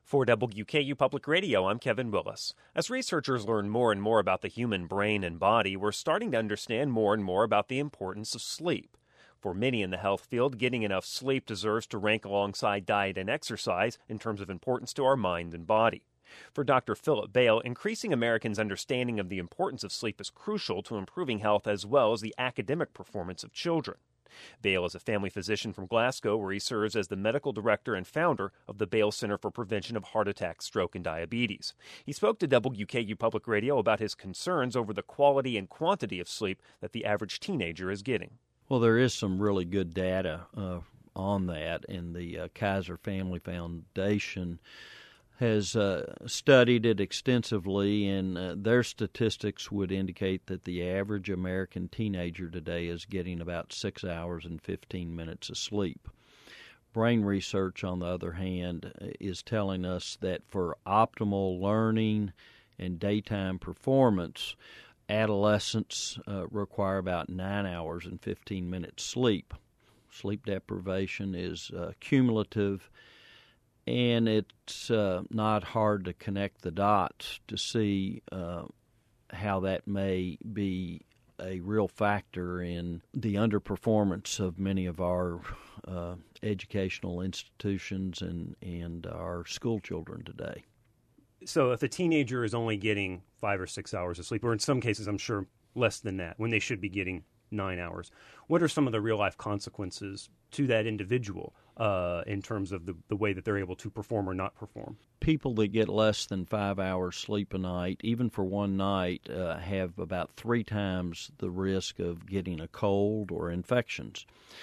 For WKU Public Radio, I'm Kevin Willis. As researchers learn more and more about the human brain and body, we're starting to understand more and more about the importance of sleep. For many in the health field, getting enough sleep deserves to rank alongside diet and exercise in terms of importance to our mind and body. For Dr. Philip Bale, increasing Americans' understanding of the importance of sleep is crucial to improving health as well as the academic performance of children. Bale is a family physician from Glasgow, where he serves as the medical director and founder of the Bale Center for Prevention of Heart Attack, Stroke, and Diabetes. He spoke to WKU Public Radio about his concerns over the quality and quantity of sleep that the average teenager is getting. Well, there is some really good data on that, and the Kaiser Family Foundation has studied it extensively, and their statistics would indicate that the average American teenager today is getting about 6 hours and 15 minutes of sleep. Brain research, on the other hand, is telling us that for optimal learning and daytime performance, adolescents require about 9 hours and 15 minutes sleep. Sleep deprivation is cumulative, and it's not hard to connect the dots to see how that may be a real factor in the underperformance of many of our educational institutions and our school children today. So if a teenager is only getting 5 or 6 hours of sleep, or in some cases I'm sure less than that, when they should be getting 9 hours, what are some of the real-life consequences to that individual in terms of the way that they're able to perform or not perform? People that get less than 5 hours sleep a night, even for one night, have about 3 times the risk of getting a cold or infections.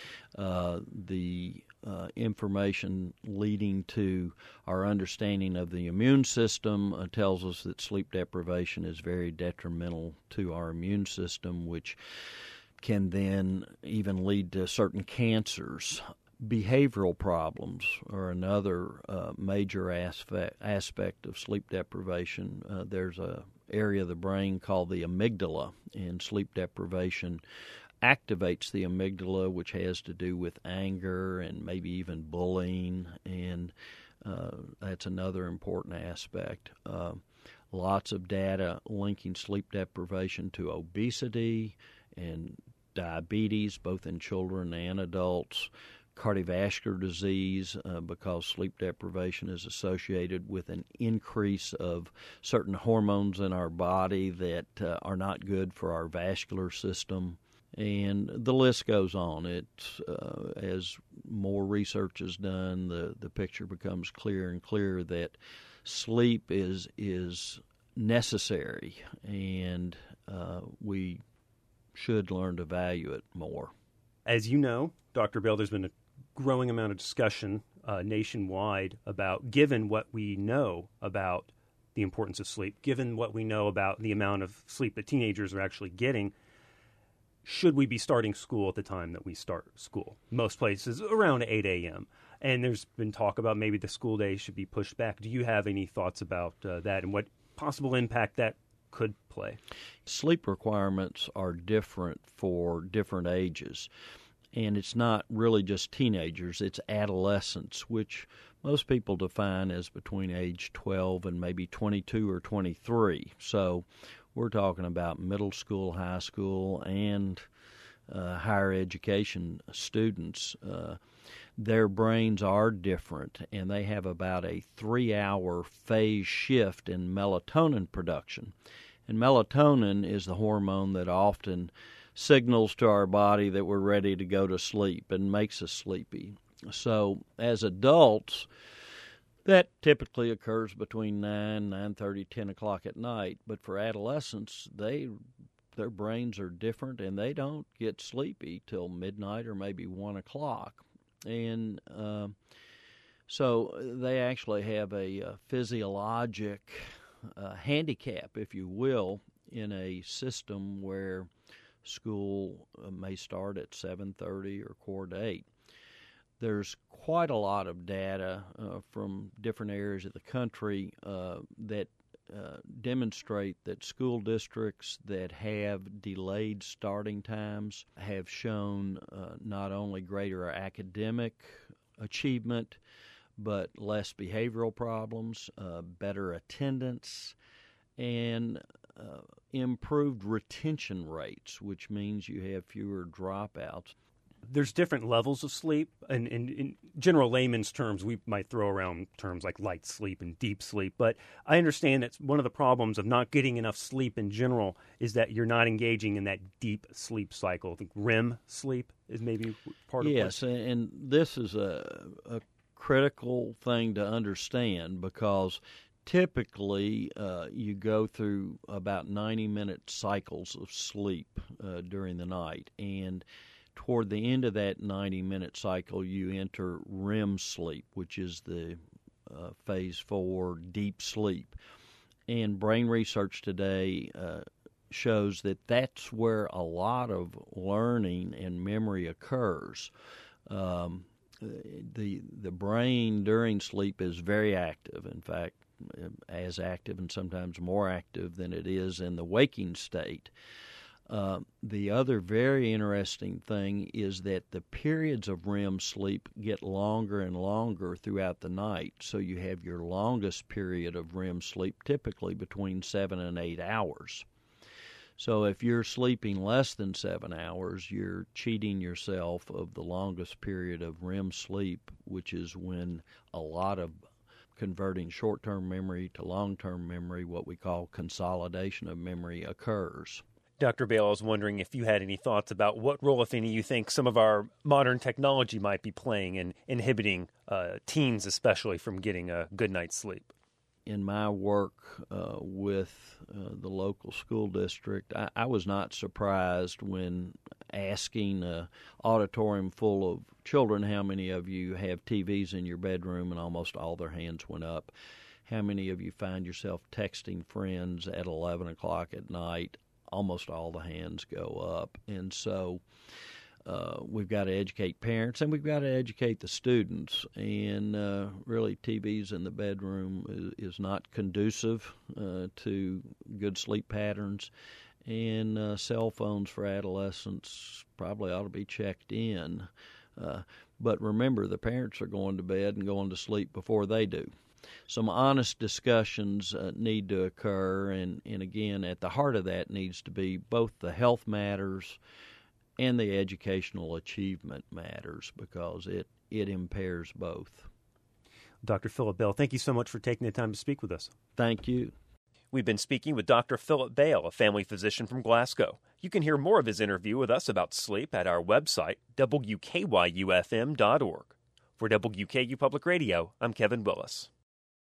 The information leading to our understanding of the immune system tells us that sleep deprivation is very detrimental to our immune system, which can then even lead to certain cancers. Behavioral problems are another major aspect of sleep deprivation. There's an area of the brain called the amygdala, and sleep deprivation activates the amygdala, which has to do with anger and maybe even bullying, and that's another important aspect. Lots of data linking sleep deprivation to obesity and diabetes, both in children and adults, cardiovascular disease, because sleep deprivation is associated with an increase of certain hormones in our body that are not good for our vascular system. And the list goes on. As more research is done, the picture becomes clearer and clearer that sleep is necessary, and we should learn to value it more. As you know, Dr. Bale, there's been a growing amount of discussion nationwide about, given what we know about the importance of sleep, given what we know about the amount of sleep that teenagers are actually getting, should we be starting school at the time that we start school? Most places around 8 a.m. And there's been talk about maybe the school day should be pushed back. Do you have any thoughts about that and what possible impact that could play? Sleep requirements are different for different ages. And it's not really just teenagers, it's adolescents, which most people define as between age 12 and maybe 22 or 23. So we're talking about middle school, high school, and higher education students. Their brains are different, and they have about a 3-hour phase shift in melatonin production. And melatonin is the hormone that often signals to our body that we're ready to go to sleep and makes us sleepy. So as adults, that typically occurs between 9:30, 10 o'clock at night. But for adolescents, their brains are different, and they don't get sleepy till midnight or maybe 1 o'clock. And so they actually have a physiologic handicap, if you will, in a system where school may start at 7:30 or quarter to 8. There's quite a lot of data from different areas of the country that demonstrate that school districts that have delayed starting times have shown not only greater academic achievement, but less behavioral problems, better attendance, and improved retention rates, which means you have fewer dropouts. There's different levels of sleep, and in general layman's terms, we might throw around terms like light sleep and deep sleep, but I understand that one of the problems of not getting enough sleep in general is that you're not engaging in that deep sleep cycle. I think REM sleep is maybe part of it. Yes, and this is a critical thing to understand because typically you go through about 90-minute cycles of sleep during the night, and toward the end of that 90-minute cycle, you enter REM sleep, which is the phase 4 deep sleep. And brain research today shows that that's where a lot of learning and memory occurs. The brain during sleep is very active. In fact, as active and sometimes more active than it is in the waking state. The other very interesting thing is that the periods of REM sleep get longer and longer throughout the night. So you have your longest period of REM sleep typically between 7 and 8 hours. So if you're sleeping less than 7 hours, you're cheating yourself of the longest period of REM sleep, which is when a lot of converting short-term memory to long-term memory, what we call consolidation of memory, occurs. Dr. Bale, I was wondering if you had any thoughts about what role, if any, you think some of our modern technology might be playing in inhibiting teens especially from getting a good night's sleep. In my work with the local school district, I was not surprised when asking an auditorium full of children, how many of you have TVs in your bedroom, and almost all their hands went up. How many of you find yourself texting friends at 11 o'clock at night? Almost all the hands go up. And so we've got to educate parents and we've got to educate the students. And really TVs in the bedroom is not conducive to good sleep patterns. And cell phones for adolescents probably ought to be checked in. But remember, the parents are going to bed and going to sleep before they do. Some honest discussions need to occur, and again, at the heart of that needs to be both the health matters and the educational achievement matters, because it impairs both. Dr. Philip Bale, thank you so much for taking the time to speak with us. Thank you. We've been speaking with Dr. Philip Bale, a family physician from Glasgow. You can hear more of his interview with us about sleep at our website, wkyufm.org. For WKU Public Radio, I'm Kevin Willis.